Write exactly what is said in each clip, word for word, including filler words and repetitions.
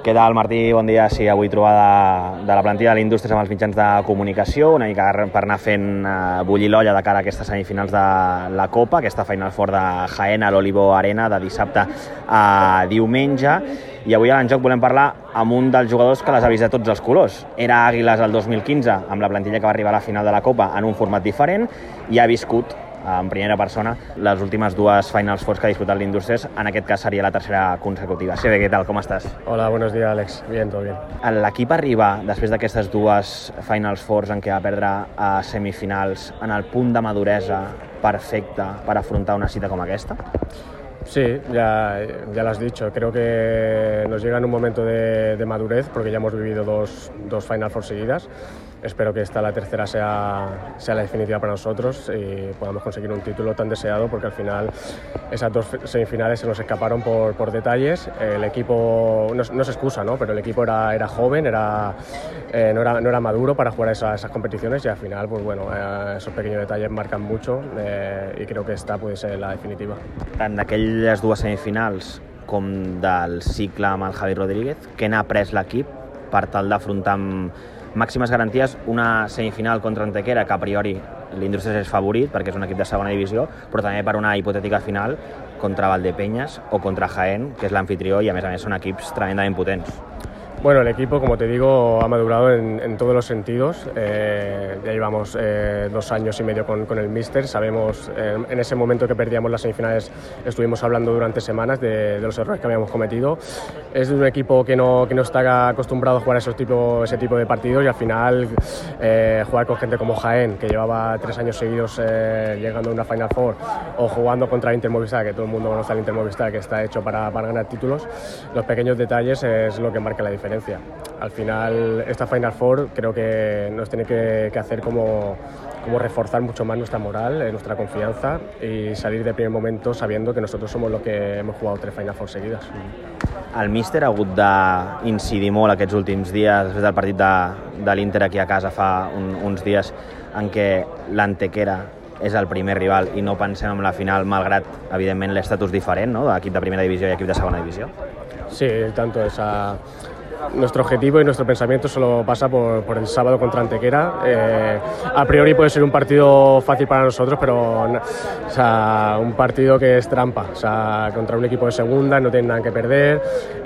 Què tal, Martí? Bon dia. Sí, avui trobada de la plantilla de l'Indústries amb els mitjans de comunicació, una mica per anar fent uh, bullir l'olla de cara a aquestes semifinals de la Copa, aquesta Final Four de Jaén a l'Olivo Arena de dissabte a diumenge. I avui a l'Enjoc volem parlar amb un dels jugadors que les ha vist de tots els colors. Era Àguiles el dos mil quinze, amb la plantilla que va arribar a la final de la Copa en un format diferent, i ha viscut en primera persona les últimes dues Final Fours que ha disputat l'Indústries. En aquest cas seria la tercera consecutiva. Sebe, què tal? Com estàs? Hola, buenos días, Alex. Bien, todo bien. L'equip arriba, després d'aquestes dues Final Fours en què va perdre a semifinals, en el punt de maduresa perfecte per afrontar una cita com aquesta? Sí, ya, ya lo has dicho. Creo que nos llega en un momento de, de madurez, porque ya hemos vivido dos, dos Final Four seguidas. Espero que esta, la tercera, sea, sea la definitiva para nosotros y podamos conseguir un título tan deseado, porque al final esas dos semifinales se nos escaparon por, por detalles. El equipo, no, no se excusa, ¿no? Pero el equipo era, era joven, era, eh, no, era, no era maduro para jugar esas, esas competiciones, y al final, pues bueno, eh, esos pequeños detalles marcan mucho, eh, y creo que esta puede ser la definitiva. Tant d'aquelles dues semifinals com del cicle amb el Javi Rodríguez, què n'ha après l'equip per tal d'afrontar amb màximes garanties una semifinal contra Antequera, que a priori l'Indústries és favorit perquè és un equip de segona divisió, però també per una hipotètica final contra Valdepeñas o contra Jaén, que és l'anfitrió, i a més a més són equips tremendament potents? Bueno, el equipo, como te digo, ha madurado en, en todos los sentidos. Eh, ya llevamos eh, dos años y medio con, con el míster. Sabemos, eh, en ese momento que perdíamos las semifinales, estuvimos hablando durante semanas de, de los errores que habíamos cometido. Es un equipo que no, que no está acostumbrado a jugar esos tipo, ese tipo de partidos, y al final eh, jugar con gente como Jaén, que llevaba tres años seguidos eh, llegando a una Final Four, o jugando contra el Inter Movistar, que todo el mundo conoce al Inter Movistar, que está hecho para, para ganar títulos. Los pequeños detalles es lo que marca la diferencia. Al final, esta Final Four creo que nos tiene que, que hacer como, como reforzar mucho más nuestra moral, eh, nuestra confianza, y salir de primer momento sabiendo que nosotros somos los que hemos jugado tres Final Four seguidas. El míster ha hagut d'incidir molt aquests últims dies, després del partit de, de l'Inter aquí a casa fa un, uns dies, en què l'Antequera és el primer rival i no pensem en la final, malgrat, evidentment, l'estatus diferent, no?, d'equip de primera divisió i equip de segona divisió. Sí, tanto esa... Nuestro objetivo y nuestro pensamiento solo pasa por, por el sábado contra Antequera. Eh, a priori puede ser un partido fácil para nosotros, pero o sea, un partido que es trampa. O sea, contra un equipo de segunda, no tienen nada que perder.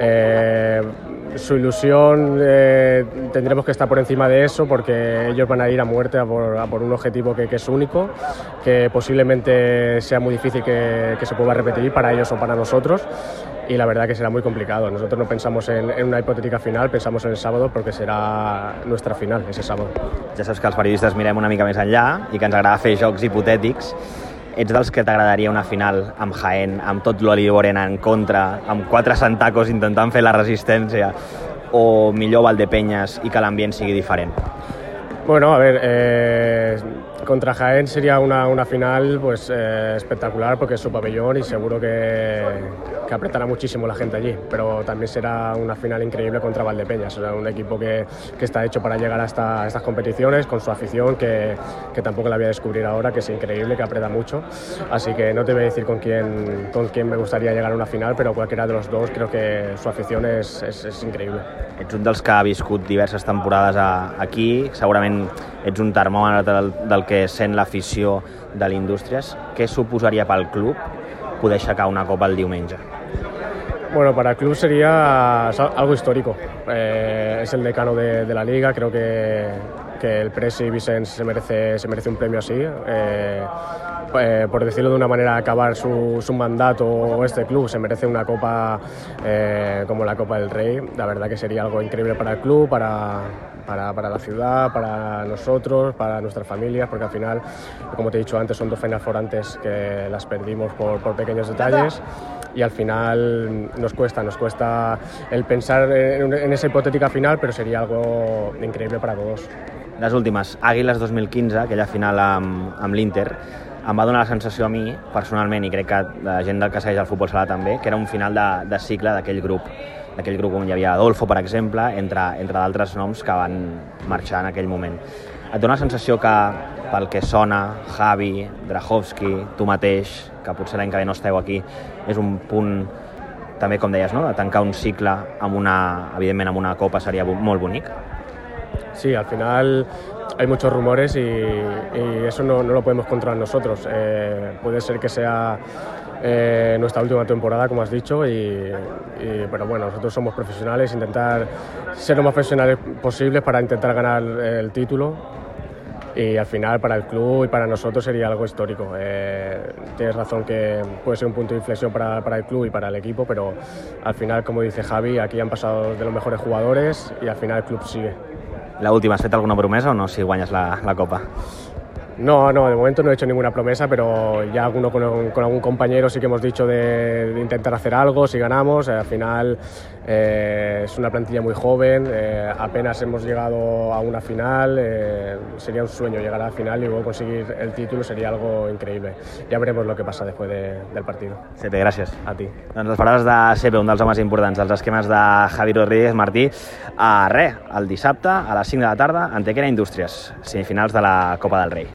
Eh, su ilusión, eh, tendremos que estar por encima de eso, porque ellos van a ir a muerte a por, a por un objetivo que, que es único, que posiblemente sea muy difícil que, que se pueda repetir para ellos o para nosotros. Y la verdad que será muy complicado. Nosotros no pensamos en, en una hipotética final, pensamos en el sábado, porque serà nuestra final, ese sábado. Ja saps que els periodistes mirem una mica més enllà i que ens agrada fer jocs hipotètics. Ets dels que t'agradaria una final amb Jaén, amb tot l'Olivo Arena en contra, amb quatre santacos intentant fer la resistència, o millor Valdepeñas i que l'ambient sigui diferent? Bueno, a ver, eh, contra Jaén sería una, una final pues eh, espectacular, porque es su pabellón y seguro que, que apretará muchísimo la gente allí, pero también será una final increíble contra Valdepeñas, o sea, un equipo que, que está hecho para llegar hasta estas competiciones, con su afición, que, que tampoco la voy a descubrir ahora, que es increíble, que aprieta mucho, así que no te voy a decir con quién, con quién me gustaría llegar a una final, però cualquiera de los dos creo que su afición es, es, es increíble. Ets un dels que ha viscut diverses temporades a, aquí, segurament ets un termòmetre del, del que sent l'afició de l'Indústries. Què suposaria pel club poder aixecar una copa el diumenge? Bueno, para el club sería algo histórico. Eh, es el decano de, de la liga, creo que, que el Presi Vicens se merece, se merece un premio así. Eh, eh, por decirlo de una manera, acabar su, su mandato, este club se merece una copa eh, como la Copa del Rey. La verdad que sería algo increíble para el club, para, para, para la ciudad, para nosotros, para nuestras familias, porque al final, como te he dicho antes, son dos Final Four antes que las perdimos por, por pequeños detalles. Y al final nos cuesta, nos cuesta el pensar en, en esa hipotética final, però seria algo increïble per a tots. Les últimes, Àguiles dos mil quinze, aquella final amb, amb l'Inter, em va donar la sensació a mi, personalment, i crec que la gent del que segueix el futbol sala també, que era un final de, de cicle d'aquell grup, d'aquell grup on hi havia Adolfo, per exemple, entre, entre d'altres noms que van marxar en aquell moment. Et dona la sensació que, pel que sona, Javi, Drahovski, tu mateix, que potser l'any que ve no esteu aquí, és un punt també, com deies, no? de tancar un cicle amb una, evidentment amb una copa seria molt bonic. Sí, al final hay muchos rumores y, y eso no, no lo podemos controlar nosotros. Eh, puede ser que sea eh, nuestra última temporada, como has dicho, y, y, pero bueno, nosotros somos profesionales, intentar ser lo más profesionales posibles para intentar ganar el título. Y al final para el club y para nosotros sería algo histórico. Eh, tienes razón que puede ser un punto de inflexión para, para el club y para el equipo, pero al final, como dice Javi, aquí han pasado de los mejores jugadores y al final el club sigue. La última, ¿has fet alguna promesa o no si guanyes la, la Copa? No, no, de momento no he hecho ninguna promesa, pero ya alguno con, con algún compañero sí que hemos dicho de, de intentar hacer algo si ganamos. Eh, al final eh, es una plantilla muy joven, eh, apenas hemos llegado a una final, eh, sería un sueño llegar a la final y luego conseguir el título, sería algo increíble. Ya veremos lo que pasa después de, del partido. Sepe, gràcies. A ti. Doncs les paraules de Sepe, un dels homes importants dels esquemes de Javi Rodríguez. Martí, a res, el dissabte a les cinc de la tarda, Antequera Indústries, semifinals de la Copa del Rei.